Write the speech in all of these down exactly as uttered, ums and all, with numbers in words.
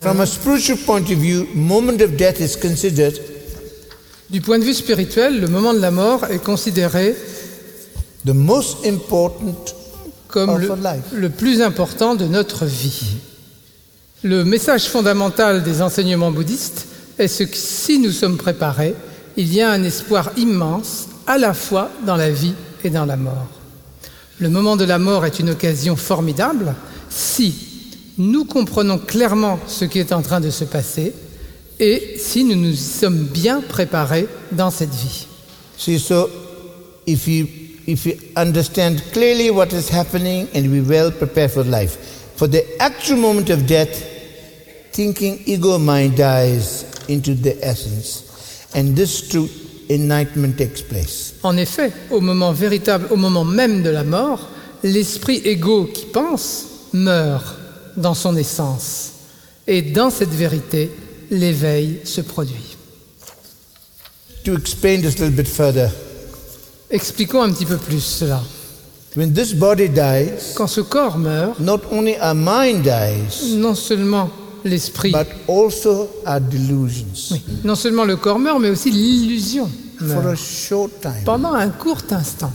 From a spiritual point of view, moment of death is considered Du point de vue spirituel, le moment de la mort est considéré the most important comme of le, our life. le plus important de notre vie. Le message fondamental des enseignements bouddhistes est ce que si nous sommes préparés, il y a un espoir immense à la fois dans la vie et dans la mort. Le moment de la mort est une occasion formidable si nous comprenons clairement ce qui est en train de se passer et si nous nous y sommes bien préparés dans cette vie. See, so if you if you understand clearly what is happening and be well prepared for life, for the actual moment of death, thinking ego mind dies into the essence, and this truth enlightenment takes place. En effet, au moment véritable, au moment même de la mort, l'esprit égo qui pense meurt dans son essence. Et dans cette vérité, l'éveil se produit. To explain this a little bit further, Expliquons un petit peu plus cela. when this body dies, Quand ce corps meurt, not only our mind dies, non seulement l'esprit, but also our delusions oui, non seulement le corps meurt, mais aussi l'illusion for a meurt short time. pendant un court instant.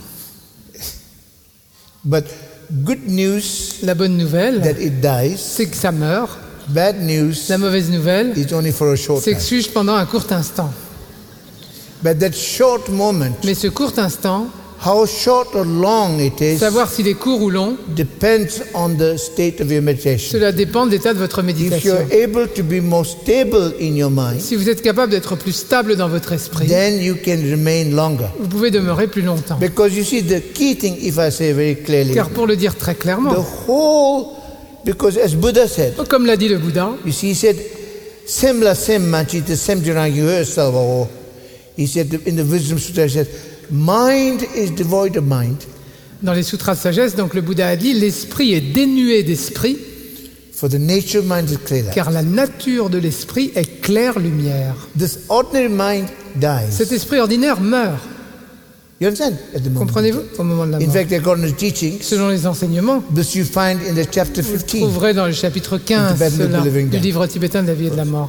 But good news La bonne nouvelle, that it dies. c'est que ça meurt. Bad news La mauvaise nouvelle, is only for a short c'est time. que c'est juste pendant un court instant. But that short moment, Mais ce court instant, how short or long it is, savoir s'il est court ou long, depends on the state of your meditation. cela dépend de l'état de votre If méditation. you're able to be more stable in your mind, Si vous êtes capable d'être plus stable dans votre esprit, then you can remain longer. vous pouvez demeurer plus longtemps. Because you see, the key thing, if I say very clearly, Car pour le dire très the clairement, whole, because as Buddha said, comme l'a dit le Bouddha, you see, he said, Semla semmachi te semjirangi salvao. He said in the Wisdom Sutra, he said, mind is devoid of mind. dans les sutras de sagesse, donc le Bouddha a dit, l'esprit est dénué d'esprit, For the nature of mind is clear. car la nature de l'esprit est claire lumière. This ordinary mind dies. Cet esprit ordinaire meurt. You understand? At the moment. Comprenez-vous? Au moment de la In mort. fact, according to teachings, Selon les enseignements, this you find in the chapter vous fifteen. trouverez dans le chapitre quinze Tibetan cela, Living du Down. livre tibétain de la vie et de la mort.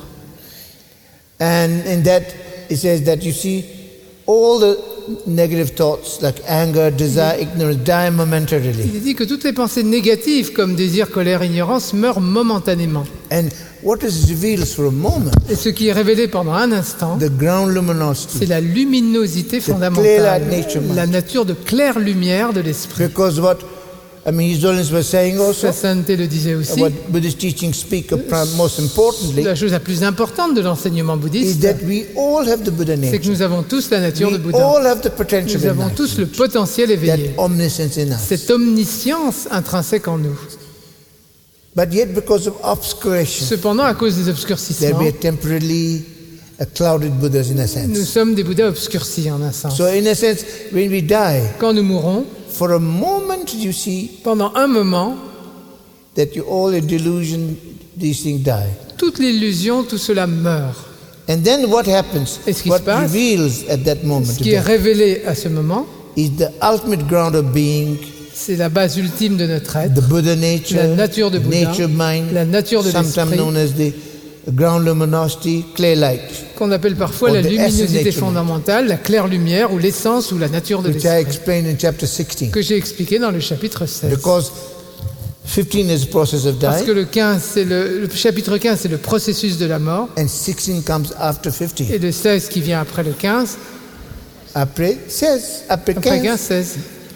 And in that, it says that you see all the negative thoughts like anger, desire, ignorance die momentarily. Il est dit que toutes les pensées négatives comme désir, colère, ignorance meurent momentanément. And what is revealed for a moment, Et ce qui est révélé pendant un instant, the ground c'est luminosity. la luminosité clear fondamentale, nature mind. la nature de claire lumière de l'esprit. Because what, I mean, His Holiness was saying also, Sa sainteté le disait aussi, what Buddhist teachings speak of prim- most importantly, la chose la plus importante de l'enseignement is bouddhiste, that we all have the Buddha c'est que nature. nous avons tous la nature de We Bouddha. all have the potential Nous avons in tous us, le potentiel that éveillé, omniscience in us. cette omniscience intrinsèque en nous. But yet, because of obscuration, Cependant, à cause des there obscurcissements, be temporarily a clouded Buddhas in a nous sense. sommes des Bouddhas obscurcis en un sens. So, in a sense, when we die, Quand nous mourrons, for a moment you see pendant un moment, that you all a delusion, these things die. toute l'illusion, tout cela meurt. And then what happens? Et ce qui What se passe, reveals at that moment Ce qui est révélé à ce moment, is the ultimate ground of being, c'est la base ultime de notre être, the Buddha nature, la nature de Bouddha, nature mind, la nature de sometimes l'esprit, known as the ground luminosity, clear light, qu'on appelle parfois Or la the essence luminosité nature. fondamentale, la claire lumière ou l'essence ou la nature de which I l'esprit, explained in chapter sixteen. que j'ai expliqué dans le chapitre seize. Because fifteen is the process of Parce que dying, le, quinze, c'est le, le chapitre quinze, c'est le processus de la mort, and sixteen comes after fifteen. et le seize qui vient après le quinze, Après seize, après après quinze. quinze, seize.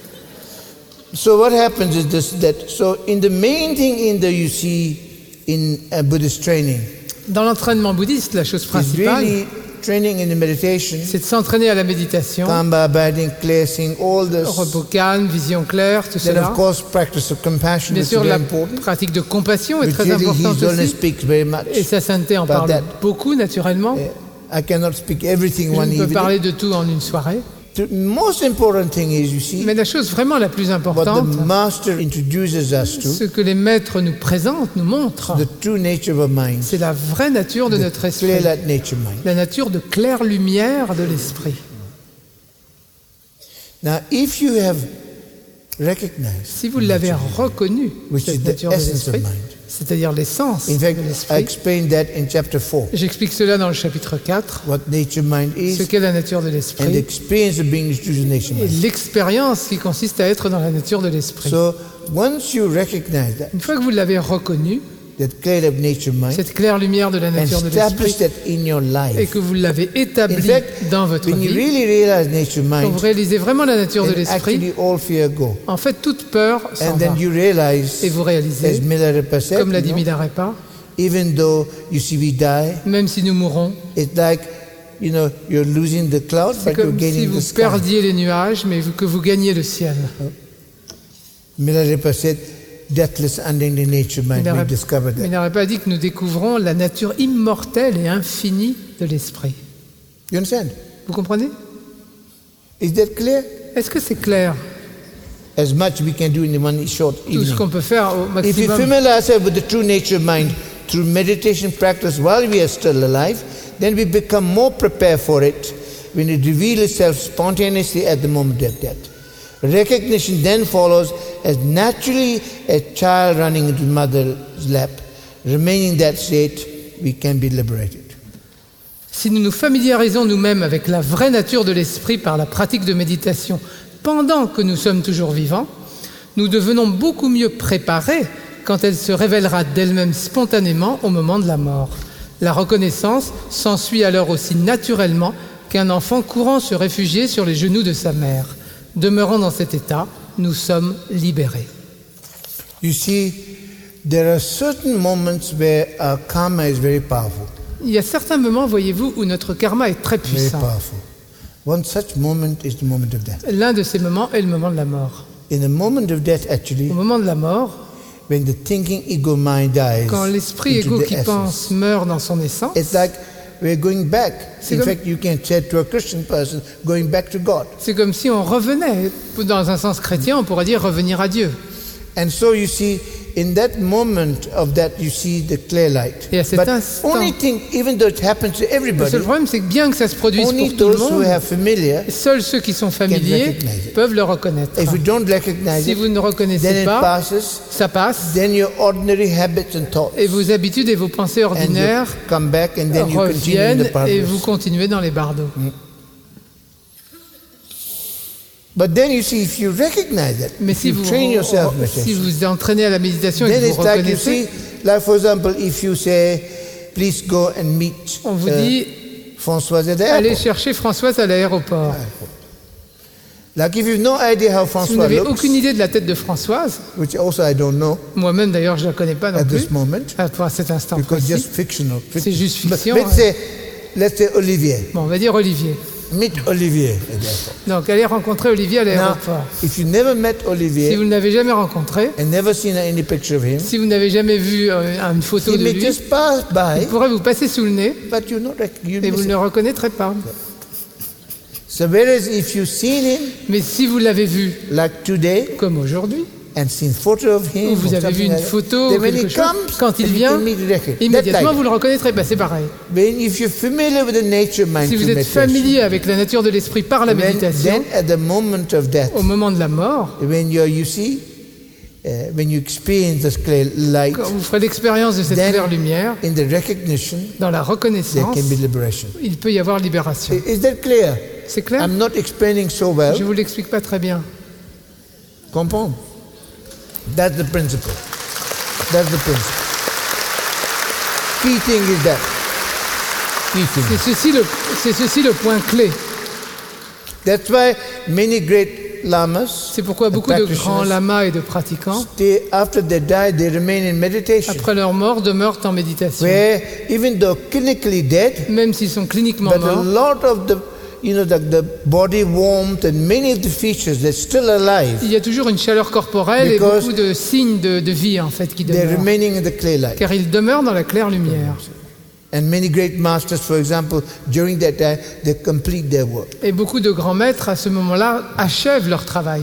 So what happens is this, that, so in the main thing in the, you see, in uh, Buddhist training, Dans l'entraînement bouddhiste, la chose is principale, really training in the meditation, c'est de s'entraîner à la méditation, kamba, abiding, clear, seeing, all this. repos calme, vision claire, tout Then cela. of course practice of compassion Bien is sûr, very la important. pratique de compassion est Which très really importante His Holiness aussi. speaks very much. Et sa sainteté en about parle that. beaucoup, naturellement. I cannot speak everything Je one ne peux evening. parler de tout en une soirée. The most important thing is, you see, Mais la chose vraiment la plus what importante, the Master introduces us to, ce que les maîtres nous présentent, nous montrent, the true nature of a mind, c'est la vraie nature de notre esprit. clear light nature mind. La nature de claire lumière de l'esprit. Now, if you have recognized, Si vous l'avez reconnu, which is cette the nature de essence of l'esprit, mind, c'est-à-dire l'essence In fact, de I l'esprit. explained that in chapter four, J'explique cela dans le chapitre quatre, what nature mind ce is qu'est la nature de and the l'esprit experience of being introduced in nature et mind. l'expérience qui consiste à être dans la nature de l'esprit. So once you recognize that, Une fois que vous l'avez reconnu, that clear of nature mind, cette claire lumière de la and nature de establish l'esprit, that in your et life. que vous l'avez In établi fact, dans votre when you vie, really realize nature quand vous mind, réalisez vraiment la nature de then l'esprit, actually all fear go. en fait, toute peur s'en And va. then you realize, Et vous as réalisez, Milarepa said, comme l'a you dit know, Milarepa, even though you see we die, même si nous mourons, it's like, you know, you're losing the cloud, c'est but you're comme si gaining vous the sky. perdiez les nuages, mais que vous gagniez le ciel. Milarepa said, deathless unending the nature mind, we discover that. Milarepa a dit que nous découvrons la nature immortelle et infinie de l'esprit. You understand? Vous comprenez? Is that clear? Est-ce que c'est clair, As much we can do in one short tout ce evening. qu'on peut faire au If we maximum? familiarize ourselves with the true nature mind through meditation practice while we are still alive, then we become more prepared for it when it reveals itself spontaneously at the moment of death. Recognition then follows as naturally as a child running into mother's lap. Remaining in that state, we can be liberated. Si nous nous familiarisons nous-mêmes avec la vraie nature de l'esprit par la pratique de méditation pendant que nous sommes toujours vivants, nous devenons beaucoup mieux préparés quand elle se révélera d'elle-même spontanément au moment de la mort. La reconnaissance s'ensuit alors aussi naturellement qu'un enfant courant se réfugier sur les genoux de sa mère. Demeurant dans cet état, nous sommes libérés. You see, there are certain moments where our karma is very powerful. Il y a certains moments, voyez-vous, où notre karma est très Very puissant. powerful. One such moment is the moment of death. L'un de ces moments est le moment de la mort. In the moment of death, actually, Au moment de la mort, when the thinking ego mind dies, quand l'esprit into égo the qui essence, pense meurt dans son essence, it's like we're going back. C'est In comme- fact, you can say to a Christian person, going back to God. c'est comme si on revenait, dans un sens chrétien, on pourrait dire revenir à Dieu. And so you see, in that moment of that, you see the clear light. Et à cet But instant- only thing, even though it happens to Le everybody, seul problème, c'est que bien que ça se produise only pour tout le those who monde, have familiar, seuls ceux qui sont familiers recognize it. peuvent le reconnaître. if you don't recognize Si it, vous ne reconnaissez then it pas, passes, ça passe, then your ordinary habits and thoughts et vos habitudes et vos pensées and you ordinaires come back and then you continue in reviennent the path. et vous continuez dans les bardeaux. But then you see, if you recognize that, Mais if si you vous, train yourself in si meditation, vous entraînez à la méditation et then que it's vous like you reconnaissez, see, like for example, if you say, please go and meet on vous uh, dit, Françoise at the allez airport. chercher Françoise à l'aéroport. Like if you have no idea how Si vous Françoise n'avez looks, aucune idée de la tête de Françoise, which also I don't know moi-même d'ailleurs je ne la connais pas non at plus, this moment, à à cet instant because précis. just fictional. C'est juste But fiction, let's hein. say, let's say Olivier. Bon, on va dire Olivier. Meet Olivier at the airport. Donc allez rencontrer Olivier à Now, l'aéroport. if you never met Si Olivier vous ne l'avez jamais rencontré, and never seen any picture of him, si vous n'avez jamais vu euh, une photo he de may lui, just pass by, il pourrait vous passer sous le nez but you not rec- you et vous miss ne it. le reconnaîtrez pas. So whereas if you've seen him Mais si vous l'avez vu like today comme aujourd'hui, and seen photo of him, ou vous or avez vu something une like that, photo then ou when quelque he chose, comes, quand il then you vient, can immediately recognize. That immédiatement light. vous le reconnaîtrez. Ben, c'est pareil. When if you're familiar with the nature mind Si vous through êtes meditation, familier avec la nature de l'esprit par la then, méditation, then at the moment of death, au moment de la mort, when you're, you see, uh, when you experience this clear light, quand vous ferez l'expérience de cette then claire lumière, in the recognition, dans la there reconnaissance, can be liberation. il peut y avoir libération. I- Is that clear? C'est clair? I'm not explaining so well. Je ne vous l'explique pas très bien. Comprends? That's the principle. That's the principle. Key thing is that. Key thing. C'est ceci, le, c'est ceci le point clé. That's why many great lamas, C'est pourquoi beaucoup de grands lamas et de pratiquants, they, after they die, they remain in meditation. après leur mort, demeurent en méditation. Where even though clinically dead, Même s'ils sont cliniquement but a morts, lot of the, you know, the, the body warmth and many of the features, they're still alive. il y a toujours une chaleur corporelle et Because beaucoup de signes de, de vie en fait qui They're demeurent. remaining in the clear light. Car ils demeurent dans la claire lumière. And many great masters, for example, during that time, they complete their work. Et beaucoup de grands maîtres, à ce moment-là, achèvent leur travail.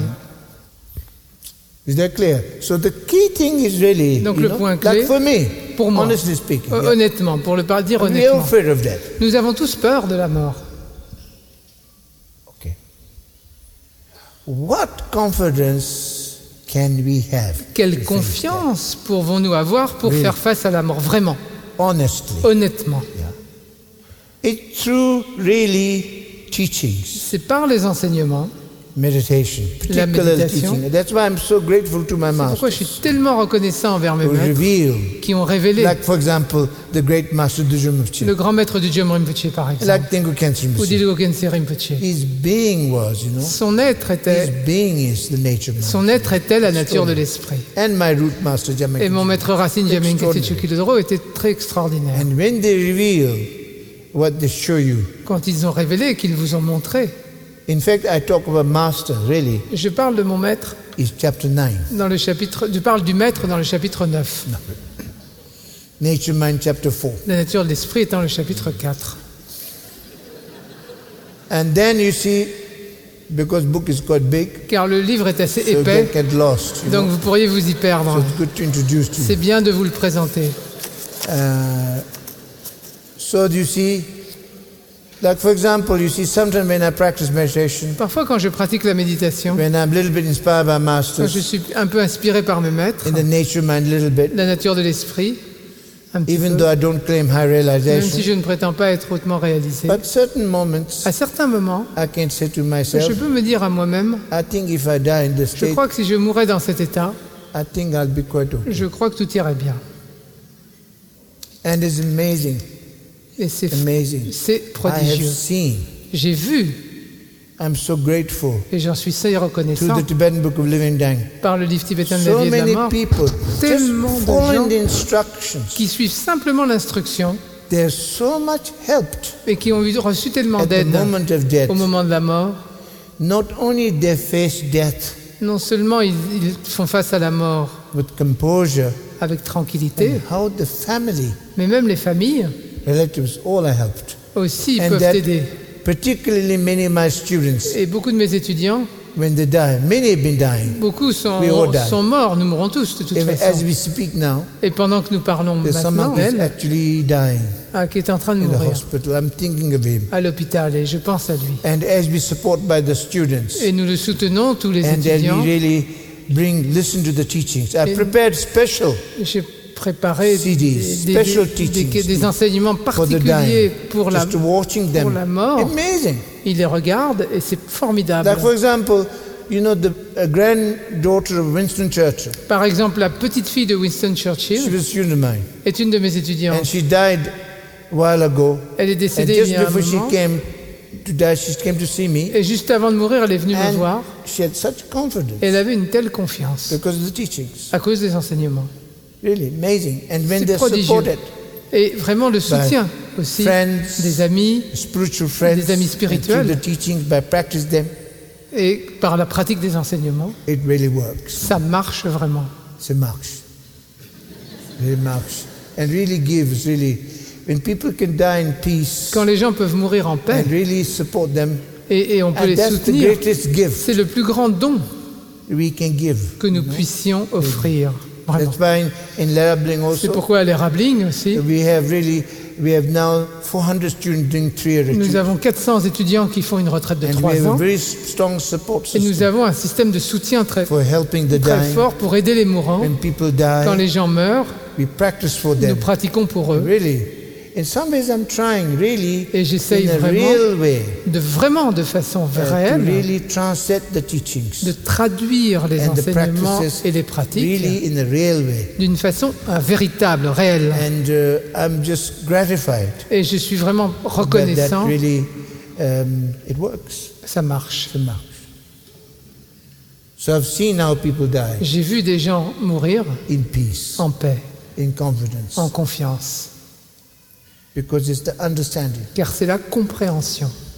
Is that clear? So the key thing is really, Donc you le know, point like clé, for me, pour moi, honestly speaking, Euh, yeah, honnêtement, pour le pas dire we are honnêtement, afraid of death. nous avons tous peur de la mort. Okay. What confidence can we have? Quelle to face confiance pouvons-nous avoir pour Oui. faire face à la mort, vraiment, that? Honestly. honnêtement? It's through really teachings, C'est par les enseignements. meditation, La particular méditation. teaching. That's why I'm so grateful to my C'est pourquoi master je suis tellement reconnaissant envers mes who maîtres reveal, qui ont révélé like for example, the great master Dujum le Rinpoche, grand maître du Djom Rinpoche, par exemple, like Tengu Khyentse ou Rinpoche. Dilgo Khyentse Rinpoche. His being was, you know, Son être his était, being is the nature man. son être était la nature de l'esprit. And my root master Et mon Jamaica. maître Racine Jamin Extraordinaire. Kitsuchukidoro était très extraordinaire. And when they reveal what they show you, Quand ils ont révélé, qu'ils vous ont montré. in fact, I talk about master, really, Je parle de mon maître is chapter nine. dans le chapitre, je parle du maître dans le chapitre neuf. Nature mind, chapter four. La nature de l'esprit étant le chapitre quatre. And then you see, because book is quite big, Car le livre est assez so you épais, get get lost. You donc know? vous pourriez vous y So perdre. it's good to introduce to you. C'est bien de vous le présenter. Uh, so do you see, like for example, you see sometimes when I practice meditation, Parfois, quand je pratique la méditation, when I'm a little bit inspired by quand masters, je suis un peu inspiré par mes maîtres, in the nature mind a little bit, la nature de l'esprit, un petit even peu, though I don't claim high même si realization, je ne prétends pas être hautement réalisé, but certain moments à certains moments, I can say to je myself, peux me dire à moi-même, I think if I die in this je state, crois que si je mourais dans cet état, I think I'll be quite okay. je crois que tout irait bien. And it's amazing, Et c'est amazing. c'est I have prodigieux. seen, J'ai vu, I'm so grateful et j'en suis si to reconnaissant, the Tibetan Book of Living Dying. par le livre tibétain de la So vie et de la many mort, people tellement just de following gens the instructions. qui suivent simplement l'instruction They're so much helped et qui ont eu- reçu tellement at the d'aide moment of death. au moment de la mort. Not only they face death Non seulement ils, ils font face à la mort with composure, avec tranquillité, and how the family, mais même les familles relatives, all are helped. aussi And peuvent that aider. particularly many of my students, Et beaucoup de mes étudiants, when they die, many have been dying. beaucoup sont, We all die. sont morts, nous mourrons tous de toute Even façon. as we speak now, Et pendant que nous parlons there's maintenant someone who's d'elle, actually dying ah, qui est en train de in the mourir hospital. I'm thinking of him. à l'hôpital, et je pense à lui. And as we support by the students, Et nous le soutenons, tous les and then étudiants. we really bring, listen to the teachings. I Et- prepared special J'ai préparé C Ds, des, des- special des- teachings des- des enseignements for the particuliers dying, pour la, just watching pour them. la mort. Amazing. Il les regarde et c'est formidable. Like for example, you know, the a granddaughter of Winston Churchill. Par exemple, la petite fille de Winston She Churchill was a student of mine, est une de mes and étudiantes. she died a while ago. Elle est And décédée il just y a un before she moment. came to die, she came to see me, Et juste avant de mourir, elle est venue me and voir. she had such confidence Et elle avait une telle confiance because of the teachings. à cause des enseignements. Really amazing. And when C'est they're prodigieux. supported, Et vraiment le soutien aussi friends, des amis spiritual friends, Des amis and through spirituels. the teachings, by practice them, et par la pratique des enseignements, it really works. ça marche vraiment. It marks. It marks. And really gives, really, when people can die in peace Quand les gens peuvent mourir en paix and really support them, et, et on peut and les that's the soutenir, greatest gift c'est le plus grand don we can give. que nous puissions offrir. Vraiment. That's why in, in Larabling C'est also, pourquoi à l'Érabling aussi, we have really, we have now four hundred students doing three-year nous retreat. avons quatre cents étudiants qui font une retraite de And we trois have a ans very strong support et nous system avons un système de soutien très, for helping the très dying. fort pour aider les mourants. When people Quand die, les gens meurent, we practice for nous them. pratiquons pour eux. Really. In some ways, I'm trying really Et j'essaye in a vraiment real way de vraiment de façon uh, to réelle really translate the teachings de traduire les and the enseignements practices et les pratiques really in a real way. d'une façon euh, véritable, réelle. And uh, I'm just gratified Et je suis vraiment that, that reconnaissant, really um, it works. ça marche. It marks. So I've seen how people die J'ai vu des gens mourir in peace, en paix, in confidence, en confiance, because it's the understanding. car c'est la compréhension.